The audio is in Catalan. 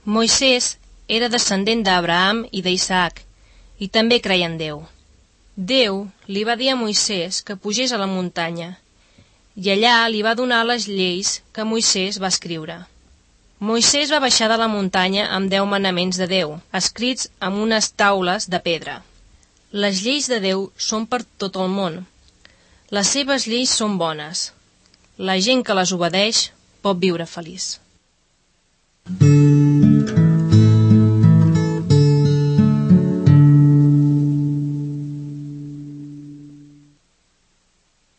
Moisès era descendent d'Abraham i d'Isaac, i també creia en Déu. Déu li va dir a Moisès que pugés a la muntanya, i allà li va donar les lleis que Moisès va escriure. Moisès va baixar de la muntanya amb 10 manaments de Déu, escrits amb unes taules de pedra. Les lleis de Déu són per tot el món. Les seves lleis són bones. La gent que les obedeix pot viure feliç.